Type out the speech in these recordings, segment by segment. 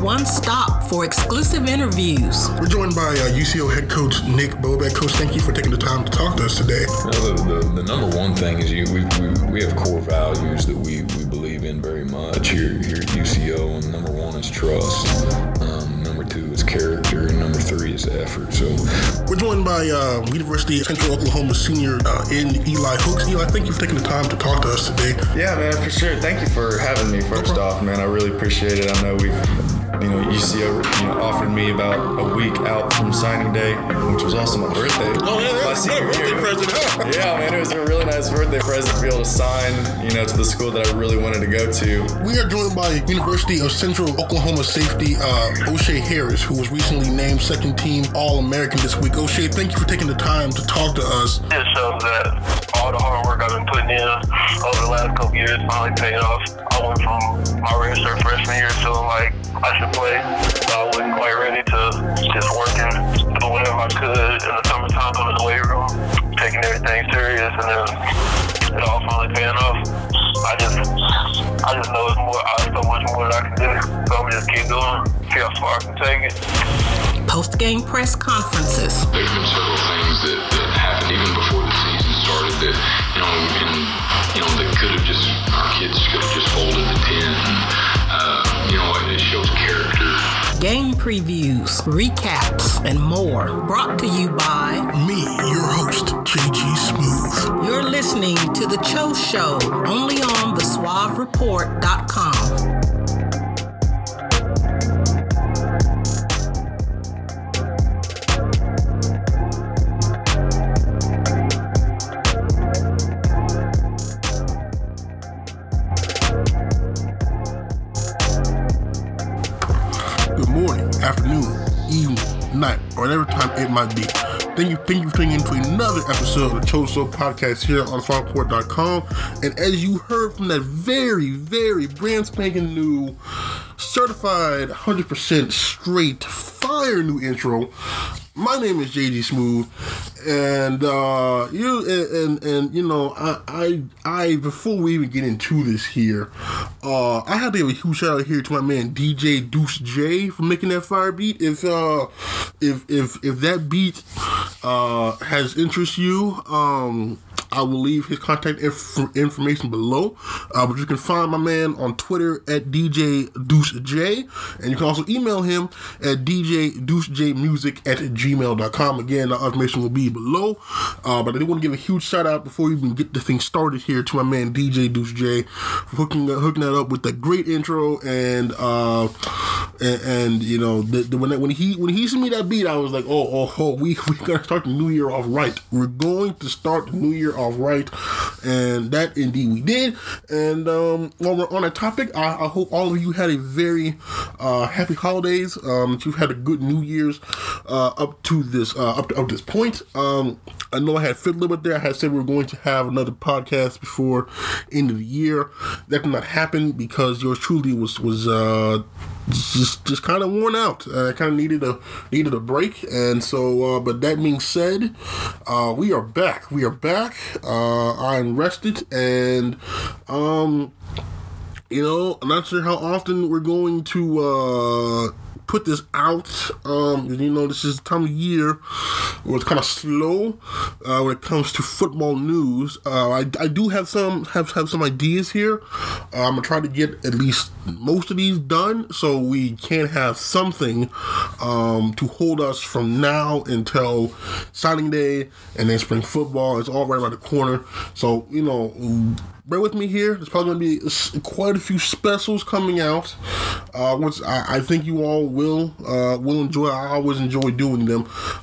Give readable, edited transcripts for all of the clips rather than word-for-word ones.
one stop for exclusive interviews. We're joined by UCO head coach Nick Bobek. Coach, thank you for taking the time to talk to us today. The number one thing is we have core values that we believe in very much here at UCO, and number one is trust. Number two is character, and number three is effort. So we're joined by University of Central Oklahoma senior in Eli Hooks. Eli, thank you for taking the time to talk to us today. Yeah, man, for sure. Thank you for having me. First off, man, I really appreciate it. I know UCO offered me about a week out from signing day, which was also my birthday. Oh, yeah, that's a birthday present, huh? Yeah, man, it was a really nice birthday present to be able to sign, to the school that I really wanted to go to. We are joined by University of Central Oklahoma safety O'Shea Harris, who was recently named second team All-American this week. O'Shea, thank you for taking the time to talk to us. It shows that all the hard work I've been putting in over the last couple years finally paying off. I went from my redshirt freshman year feeling like I should play. I wasn't quite ready to just working, doing whatever I could in the summertime in the weight room, taking everything serious, and then it all finally paying off. I just know it's more. So much more that I can do. So I'm just keep doing, see how far I can take it. Post-game press conferences. There's been several things that happened even before the season started that that could have just, our kids could have just folded the tent. It shows character. Game previews, recaps, and more. Brought to you by me, your host, JG Smooth. You're listening to The Cho Show, only on thesuavereport.com. Afternoon, evening, night, or whatever time it might be. Thank you for tuning in to another episode of the Cho Show podcast here on thesuavereport.com. And as you heard from that very, very brand spanking new, certified 100% straight fire new intro, my name is JG Smooth, and I before we even get into this here, I have to give a huge shout out here to my man DJ Deuce J for making that fire beat. If that beat has interest you, I will leave his contact information below. But you can find my man on Twitter at DJ Deuce J, and you can also email him at djdeucejmusic@gmail.com. Again, the information will be below. But I do want to give a huge shout out before we even get the thing started here to my man DJ Deuce J for hooking that up with that great intro and when he sent me that beat, I was like, we gotta start the new year off right. We're going to start the new year off right, and that indeed we did. And while we're on that topic, I hope all of you had a very happy holidays. That you've had a good New Year's up to this point. I know I had fiddled with there. I had said we were going to have another podcast before end of the year. That did not happen because yours truly was just kind of worn out. I kind of needed a break, and so. But that being said, we are back. I'm rested, and I'm not sure how often we're going to put this out. This is the time of year where it's kind of slow when it comes to football news. I do have some ideas here. I'm gonna try to get at least most of these done so we can have something to hold us from now until signing day and then spring football. It's all right around the corner. So bear with me here. There's probably going to be quite a few specials coming out, which I think you all will enjoy. I always enjoy doing them.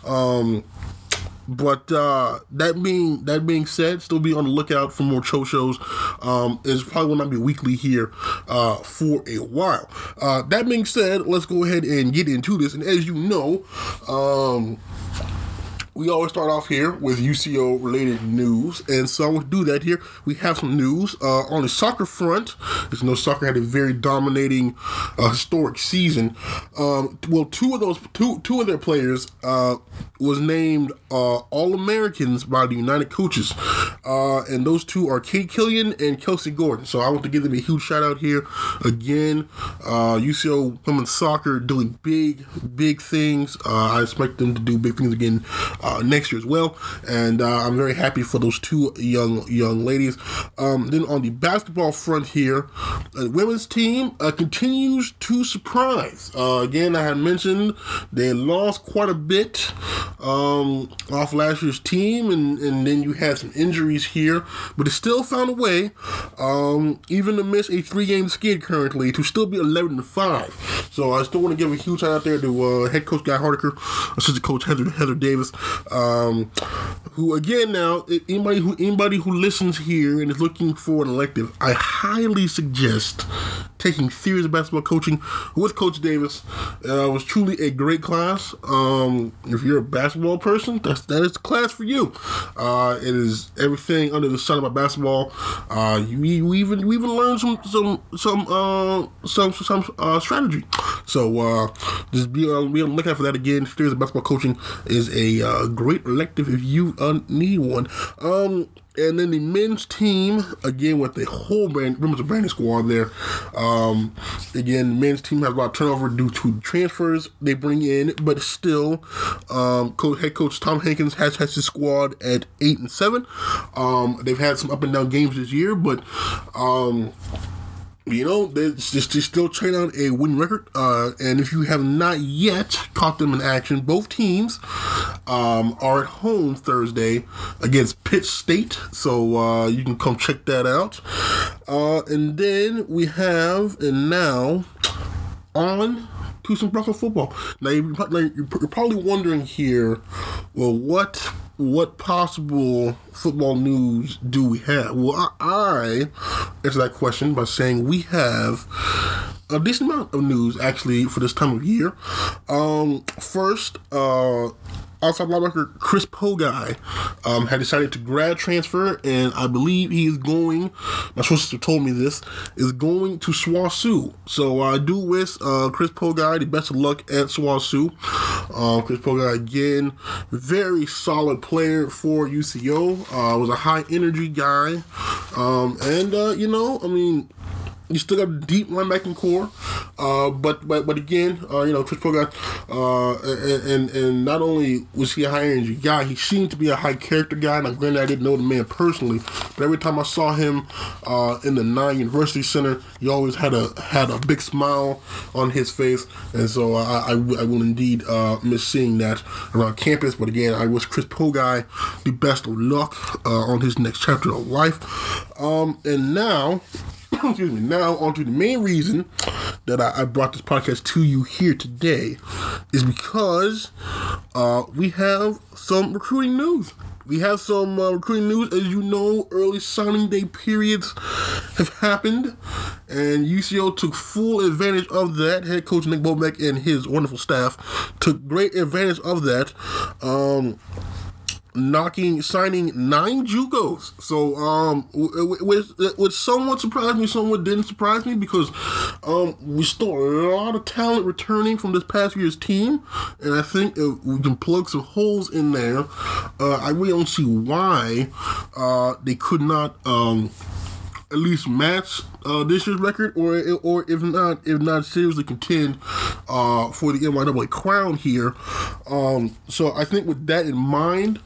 But that being said, still be on the lookout for more Cho shows. It's probably will not be weekly here for a while. That being said, let's go ahead and get into this. And as you know, we always start off here with UCO related news, and so I'm going to do that here. We have some news on the soccer front. As you know, soccer had a very dominating, historic season. Two of their players was named All-Americans by the United Coaches, and those two are Kate Killian and Kelsey Gordon. So I want to give them a huge shout out here. Again, UCO women's soccer doing big things. I expect them to do big things again next year as well, and I'm very happy for those two young ladies. Then on the basketball front here, the women's team continues to surprise. Again, I had mentioned they lost quite a bit off last year's team, and then you had some injuries here, but they still found a way, even to miss a 3-game skid currently, to still be 11-5. So I still want to give a huge shout out there to head coach Guy Hardiker, assistant coach Heather Davis, who again, now anybody who listens here and is looking for an elective, I highly suggest taking serious basketball coaching with Coach Davis. It was truly a great class. If you're a basketball person, that is the class for you. It is everything under the sun about basketball. You even learn some strategy. So just be on the lookout for that again. Serious basketball coaching is a great elective if you need one. And then the men's team, again, with the whole branding squad there. Again, the men's team has a lot of turnover due to transfers they bring in, but still, head coach Tom Hankins has his squad at 8-7. They've had some up and down games this year, but they're still training on a winning record. And if you have not yet caught them in action, both teams are at home Thursday against Pitt State. So you can come check that out. And then we have, and now, on to some Bronco football. Now, you're probably wondering here, well, what possible football news do we have? Well, I answer that question by saying we have a decent amount of news, actually, for this time of year. First, outside linebacker Chris Pogai had decided to grad transfer, and I believe he is going, my sources told me this, is going to SWOSU. So I do wish Chris Pogai the best of luck at SWOSU. Chris Pogai, again, very solid player for UCO. Was a high energy guy. You still got a deep linebacking core, but again, Chris Pogai, and not only was he a high energy guy, he seemed to be a high character guy. Now, granted, I didn't know the man personally, but every time I saw him in the Nye University Center, he always had a big smile on his face, and so I will indeed miss seeing that around campus. But again, I wish Chris Pogai the best of luck on his next chapter of life. And now. Excuse me. Now, on to the main reason that I brought this podcast to you here today is because we have some recruiting news. We have some recruiting news. As you know, early signing day periods have happened, and UCO took full advantage of that. Head coach Nick Bobek and his wonderful staff took great advantage of that. Signing 9 JUCOs. So, which somewhat surprised me, somewhat didn't surprise me, because we saw a lot of talent returning from this past year's team, and I think if we can plug some holes in there, I really don't see why they could not at least match this year's record, or if not seriously contend for the NYAA crown here. So I think with that in mind,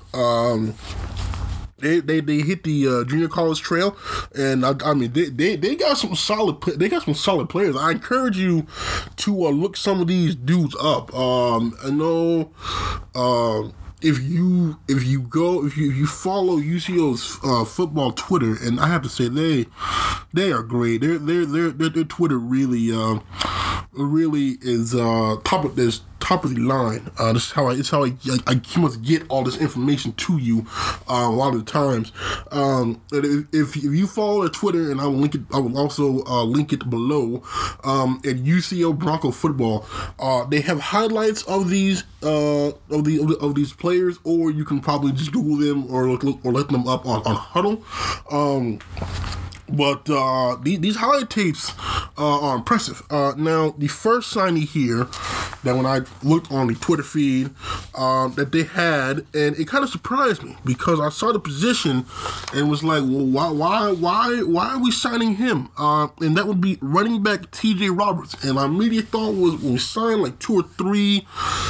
They hit the junior college trail, and they got some solid players. I encourage you to look some of these dudes up. I know if you follow UCO's football Twitter, and I have to say they are great. Their Twitter really is top top of the line. This is how I must get all this information to you a lot of the times. If you follow their Twitter, and I will also link it below. At UCO Bronco Football, they have highlights of these these players, or you can probably just Google them or look them up on Huddle. But these highlight tapes are impressive. Now, the first signing here, that when I looked on the Twitter feed that they had, and it kind of surprised me because I saw the position and was like, well, why are we signing him? And that would be running back T.J. Roberts. And my immediate thought was, when we signed like 2 or 3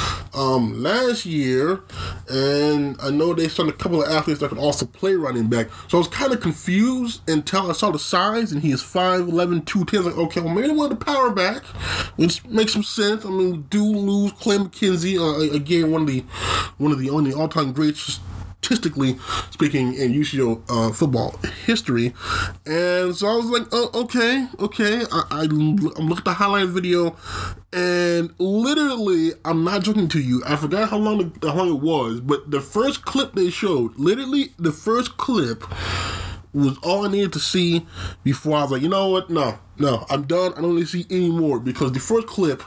last year, and I know they signed a couple of athletes that could also play running back. So I was kind of confused until I saw the size, and he is 5'11", 210. Like, okay, well, maybe they want the power back, which makes some sense. I mean, we do lose Clay McKenzie, again, one of the only all-time greats, statistically speaking, in UCO football history. And so I was like, oh, okay. I'm looking at the highlight video, and literally, I'm not joking to you, I forgot how long it was, but the first clip they showed, literally the first clip, was all I needed to see before I was like, you know what? No, I'm done. I don't need to see any more, because the first clip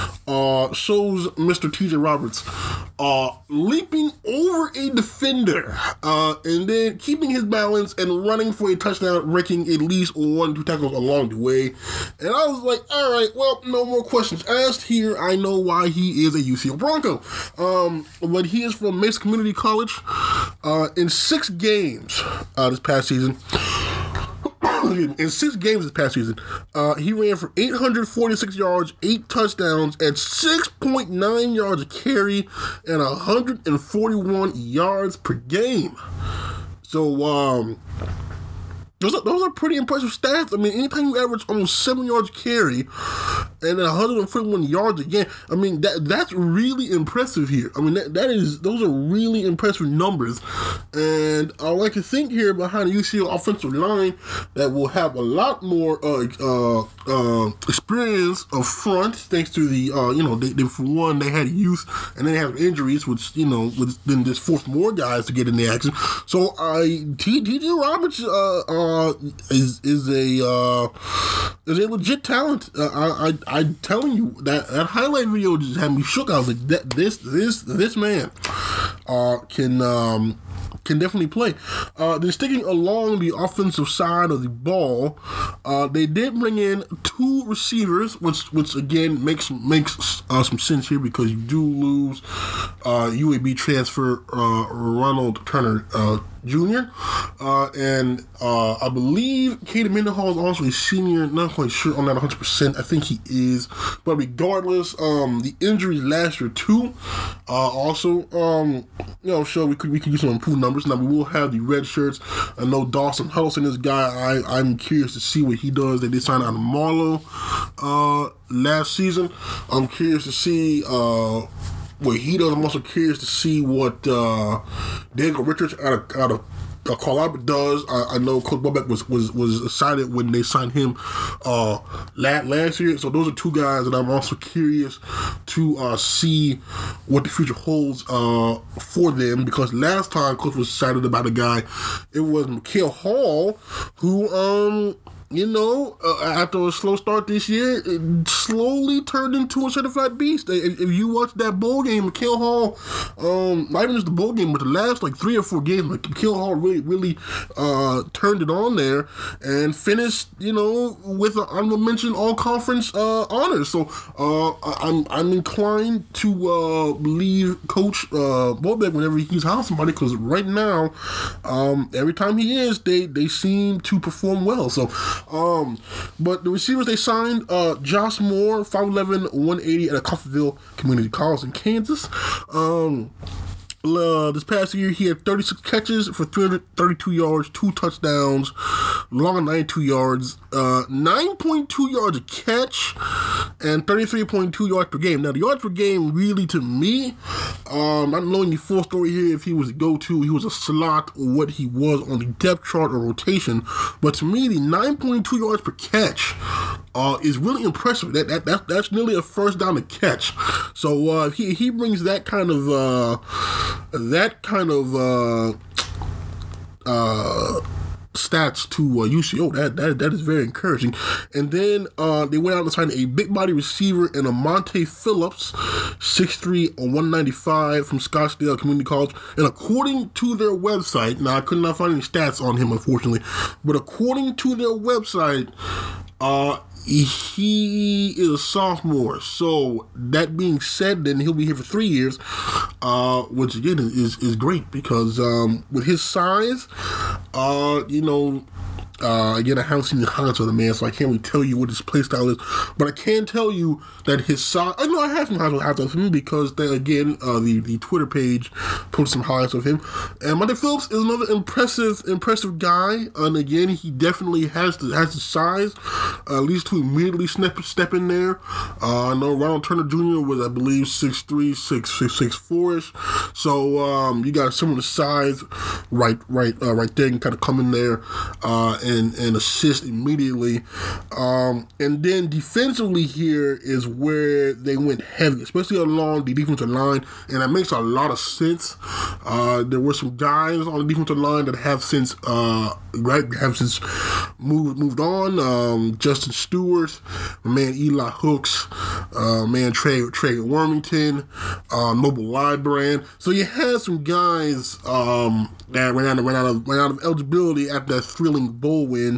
shows Mr. T.J. Roberts leaping over a defender and then keeping his balance and running for a touchdown, breaking at least 1-2 tackles along the way. And I was like, all right, well, no more questions asked here. I know why he is a UCO Bronco. But he is from Mesa Community College. In 6 games this past season, in 6 games this past season, he ran for 846 yards, 8 touchdowns, and 6.9 yards a carry, and 141 yards per game. So, those are pretty impressive stats. I mean, anytime you average almost 7 yards a carry and 141 yards again, I mean, that's really impressive here. I mean, those are really impressive numbers. And I like to think here behind the UCO offensive line that will have a lot more experience up front, thanks to the they for one, they had youth, and then they have injuries, which then just forced more guys to get in the action. So T.J. Roberts is a legit talent. I'm telling you, that highlight video just had me shook. I was like, this man can definitely play. Then sticking along the offensive side of the ball, they did bring in 2 receivers, which again makes some sense here, because you do lose UAB transfer Ronald Turner Jr. And I believe Caden Mendenhall is also a senior. Not quite sure on that 100%. I think he is. But regardless, the injuries last year too also show we could use some improved numbers. Now we will have the red shirts. I know Dawson Huddleston, this guy, I'm curious to see what he does. They did sign out of Marlowe last season. I'm curious to see what he does. I'm also curious to see what Diego Richards out of Carlisle does. I know Coach Bobek was excited when they signed him last year. So those are 2 guys that I'm also curious to see what the future holds for them, because last time Coach was excited about a guy, it was Mikael Hall, who after a slow start this year, it slowly turned into a certified beast. If you watch that bowl game, Mikael Hall, not even just the bowl game, but the last 3 or 4 games, Mikael Hall really turned it on there and finished, with an honorable mention all-conference honors. So I'm inclined to believe Coach Bobek whenever he's hiring somebody, because right now, every time he is, they seem to perform well. So. But the receivers they signed, Josh Moore, 5'11", 180 at Coffeyville Community College in Kansas. This past year, he had 36 catches for 332 yards, 2 touchdowns, long of 92 yards, 9.2 yards a catch, and 33.2 yards per game. Now, the yards per game really, to me, I'm not knowing the full story here if he was a go-to, he was a slot, or what he was on the depth chart or rotation, but to me, the 9.2 yards per catch is really impressive. That's nearly a first down to catch. So if he brings that kind of stats to UCO, that is very encouraging. And then they went out and signed a big body receiver in Amonte Phillips, 6'3", 195 from Scottsdale Community College. And according to their website, now I could not find any stats on him, unfortunately, but according to their website, he is a sophomore. So that being said, then he'll be here for 3 years, which again is great because with his size, again, I haven't seen the highlights of the man, so I can't really tell you what his play style is. But I can tell you that his size. I know I have some highlights of him because the Twitter page posted some highlights of him. And Monte Phillips is another impressive guy. And again, he definitely has the size, at least to immediately step in there. I know Ronald Turner Jr. was, I believe, 6'3", 6'4"-ish. So you got some of the size right there, and kind of come in there and assist immediately. And then defensively here is where they went heavy, especially along the defensive line, and that makes a lot of sense. There were some guys on the defensive line that have since moved on. Justin Stewart, my man Eli Hooks, man Trey Wormington, Noble Librand. So you had some guys that ran out of eligibility after that thrilling bowl win.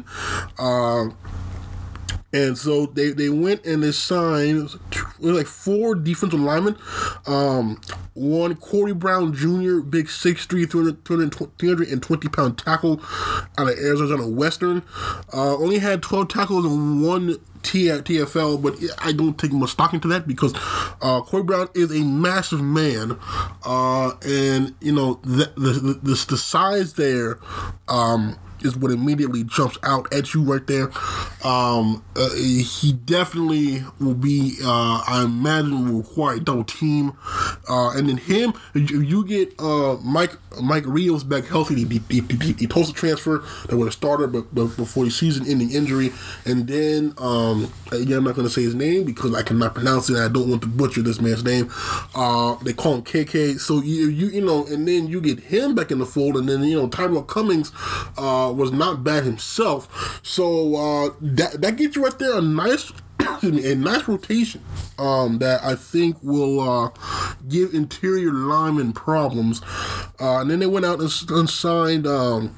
And so they went and they signed like 4 defensive linemen. One, Corey Brown Jr., big 6'3", 320-pound tackle out of Arizona Western. Only had 12 tackles and 1 TFL, but I don't take much stock into that because Corey Brown is a massive man, and the size there is what immediately jumps out at you right there. He definitely will be, I imagine, will require a double team. And then him, you get Mike Rios back healthy. He posted a transfer that would have started, but before his season-ending injury. And then, again, I'm not going to say his name because I cannot pronounce it. I don't want to butcher this man's name. They call him KK. So and then you get him back in the fold, and then Tyrell Cummings was not bad himself. So that gets you right there a nice rotation that I think will give interior linemen problems. And then they went out and signed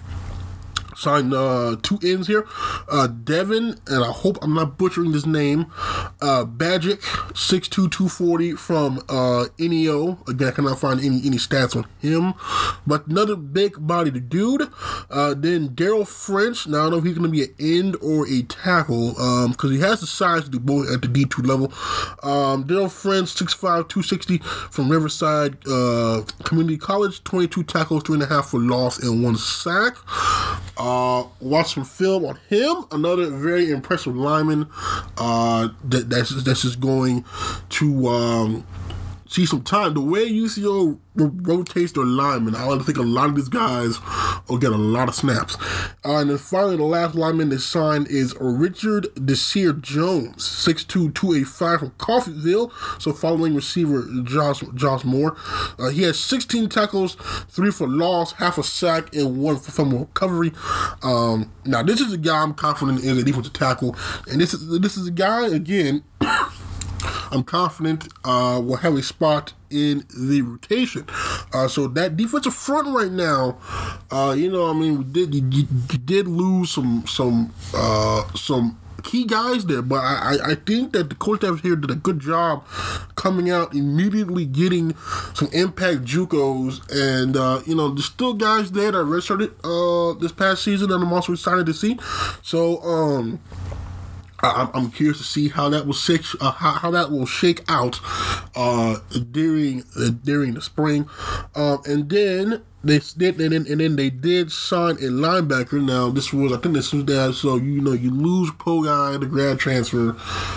2 ends here. Devin, and I hope I'm not butchering this name, Bajic, 6'2", 240 from NEO. Again, I cannot find any stats on him, but another big-bodied dude. Then Daryl French. Now, I don't know if he's going to be an end or a tackle, because he has the size to do both at the D2 level. Daryl French, 6'5", 260 from Riverside Community College, 22 tackles, 3.5 for loss, and 1 sack. Watch some film on him. Another very impressive lineman that's just going to see some time. The way UCO rotates their linemen, I think a lot of these guys will get a lot of snaps. And then finally, the last lineman they signed is Richard Desir Jones, 6'2", 285 from Coffeyville. So following receiver Josh Moore. He has 16 tackles, 3 for loss, half a sack, and 1 for fumble recovery. Now, this is a guy I'm confident is a defensive tackle. And this is a guy, again, I'm confident will have a spot in the rotation. So that defensive front right now, we did lose some key guys there, but I think that the coach staff here did a good job coming out immediately, getting some impact JUCOs, and there's still guys there that redshirted this past season that I'm also excited to see. So I'm curious to see how that will shake out during the spring, and then they did sign a linebacker. Now this was that. So you lose pro guy, the grad transfer.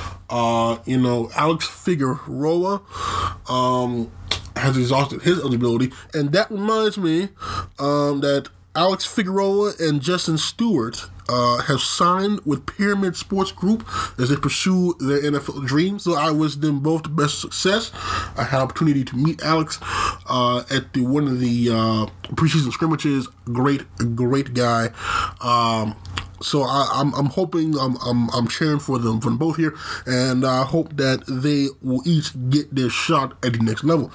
Alex Figueroa has exhausted his eligibility, and that reminds me that Alex Figueroa and Justin Stewart have signed with Pyramid Sports Group as they pursue their NFL dreams. So I wish them both the best success. I had an opportunity to meet Alex at one of the preseason scrimmages. Great guy. So I'm hoping, I'm cheering for them both here, and I hope that they will each get their shot at the next level.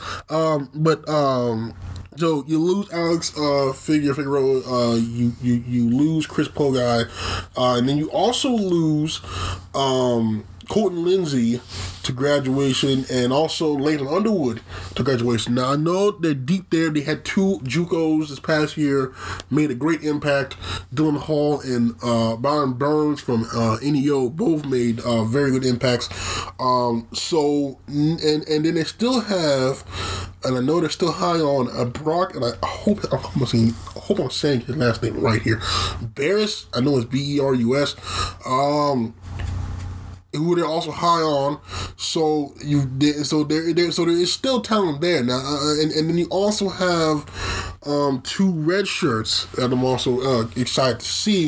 So you lose Alex Figueroa, you lose Chris Pogai, and then you also lose Colton Lindsay to graduation, and also Leighton Underwood to graduation. Now I know they're deep there. They had 2 JUCOs this past year, made a great impact. Dylan Hall and Byron Burns from NEO both made very good impacts. And then they still have, and I know they're still high on Brock, and I hope I'm saying his last name right here. Barris, I know it's Berus. Who they're also high on, so there is still talent there now, and then you also have 2 red shirts that I'm also excited to see.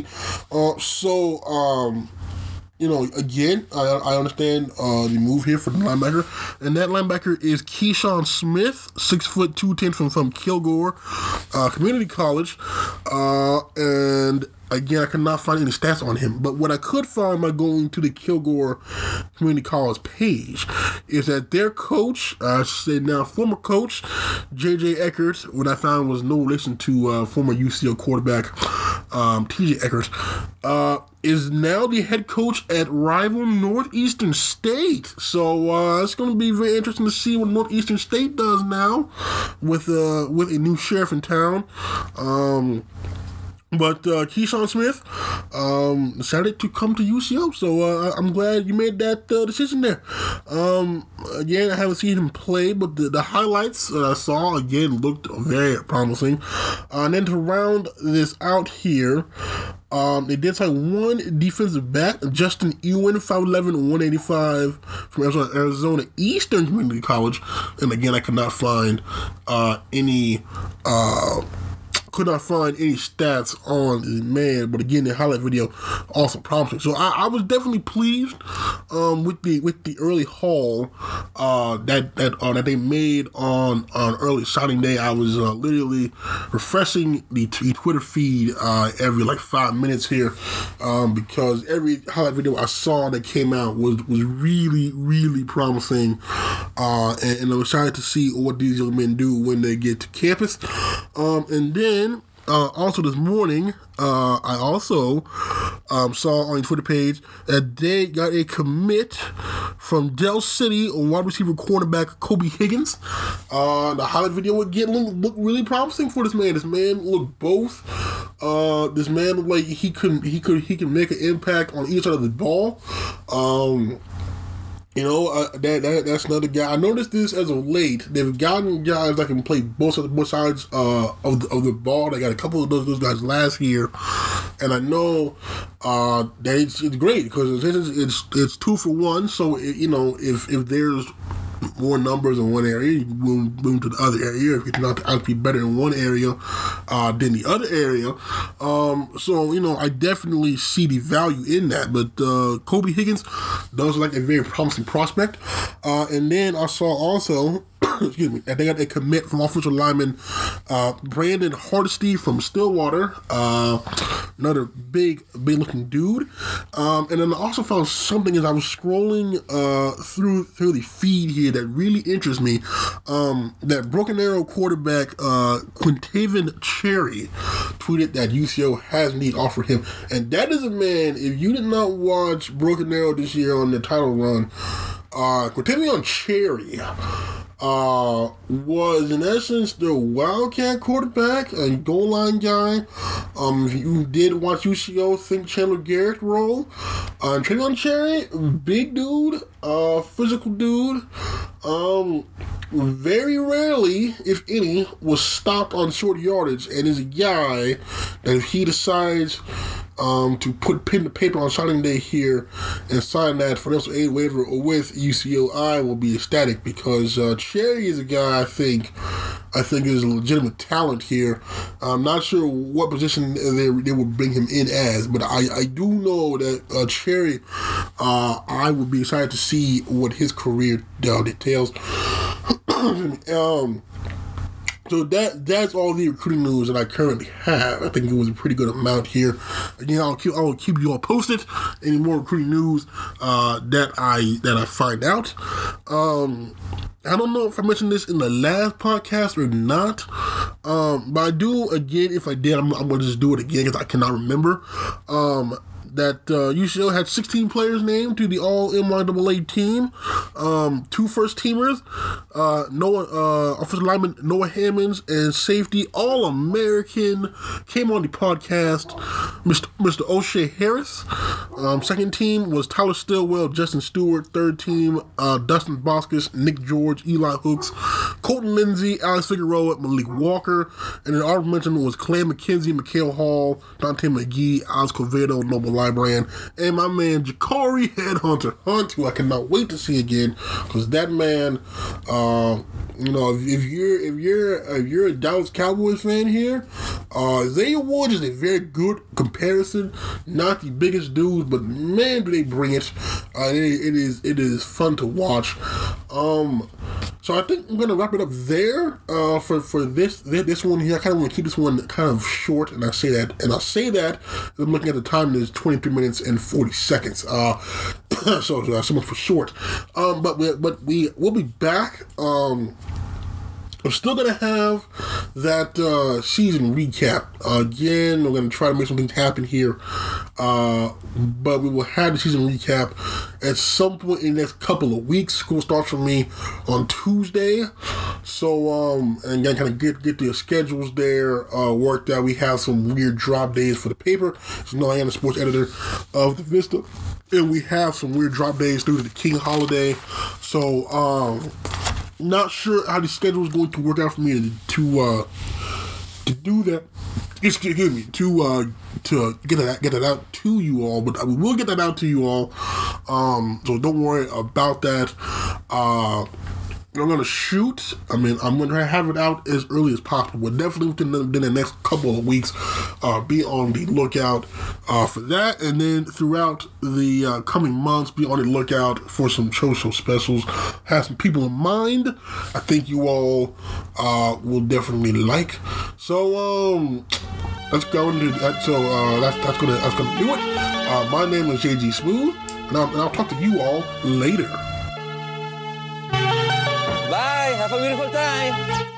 Again, I understand the move here for the linebacker, and that linebacker is Keyshawn Smith, 6'2", 210 from Kilgore Community College, and again, I could not find any stats on him, but what I could find by going to the Kilgore Community College page is that their coach, I should say now former coach, J.J. Eckert, what I found was no relation to former UCO quarterback T.J. Eckert, is now the head coach at rival Northeastern State. So it's going to be very interesting to see what Northeastern State does now with a new sheriff in town. But Keyshawn Smith decided to come to UCO, so I'm glad you made that decision there. Again, I haven't seen him play, but the highlights that I saw, again, looked very promising. And then to round this out here, they did sign 1 defensive back, Justin Ewan, 5'11", 185, from Arizona Eastern Community College. And again, I could not find any stats on the man, but again, the highlight video also promising. So I was definitely pleased with the early haul that they made on early signing day. I was literally refreshing the Twitter feed every 5 minutes here because every highlight video I saw that came out was really, really promising, and I'm excited to see what these young men do when they get to campus. And then also this morning, I also saw on your Twitter page that they got a commit from Del City wide receiver cornerback Kobe Higgins. The highlight video looked really promising for this man. This man looked both. This man looked like he can make an impact on each side of the ball. That's another guy. I noticed this as of late. They've gotten guys that can play both sides of the ball. They got a couple of those guys last year, and I know that it's great because it's 2 for 1. So if there's more numbers in one area, you move to the other area. If you turn out to be better in one area than the other area. I definitely see the value in that. But Kobe Higgins does look like a very promising prospect. And then I saw also, excuse me, they got a commit from offensive lineman Brandon Hardesty from Stillwater. Another big looking dude. And then I also found something as I was scrolling through the feed here that really interests me. That Broken Arrow quarterback Quintavion Cherry tweeted that UCO has indeed offered him. And that is a man, if you did not watch Broken Arrow this year on the title run, Quintavion Cherry was in essence the Wildcat quarterback and goal line guy. If you did watch UCO, think Chandler Garrett role. Travion Cherry, big dude, physical dude. Very rarely, if any, was stopped on short yardage, and is a guy that if he decides to put pen to paper on signing day here and sign that financial aid waiver with UCO, I will be ecstatic, because Cherry is a guy I think is a legitimate talent here. I'm not sure what position they would bring him in as, but I do know that Cherry, I would be excited to see what his career details. So that's all the recruiting news that I currently have. I think it was a pretty good amount here. Again, I will keep you all posted. Any more recruiting news that I find out. I don't know if I mentioned this in the last podcast or not, but I do again. If I did, I'm going to just do it again because I cannot remember. That UCO had 16 players named to the All-NYAA team. 2 first-teamers, offensive lineman Noah Hammonds, and safety All-American, came on the podcast, Mr. O'Shea Harris. Second team was Tyler Stillwell, Justin Stewart. Third team, Dustin Boscus, Nick George, Eli Hooks, Colton Lindsay, Alex Figueroa, Malik Walker. And then honorable mention was Clay McKenzie, Mikhail Hall, Dante McGee, Alex Covedo, Noble Librand, and my man Jakari Headhunter Hunt, who I cannot wait to see again, because that man, if you're a Dallas Cowboys fan here, Xavier Woods is a very good comparison. Not the biggest dudes, but man, do they bring it! It is fun to watch. So I think I'm gonna wrap it up there for this one here. I kind of want to keep this one kind of short, and I say that I'm looking at the time. There's 23 minutes and 40 seconds. So much for short. But we'll be back. I'm still going to have that season recap. Again, we're going to try to make some things happen here. But we will have the season recap at some point in the next couple of weeks. School starts for me on Tuesday. So, and again, kind of get the schedules there worked out. We have some weird drop days for the paper. So, I am the sports editor of the Vista. And we have some weird drop days due to the King holiday. So, not sure how the schedule is going to work out for me to do that. Excuse me, to get that out to you all, but we will get that out to you all. So don't worry about that. I'm going to shoot. I'm going to have it out as early as possible, but definitely within the next couple of weeks, be on the lookout for that. And then throughout the coming months, be on the lookout for some show specials. Have some people in mind I think you all will definitely like. So, let's go into that. So, that's gonna do it. My name is JG Smooth, and I'll talk to you all later. Bye. Have a beautiful time.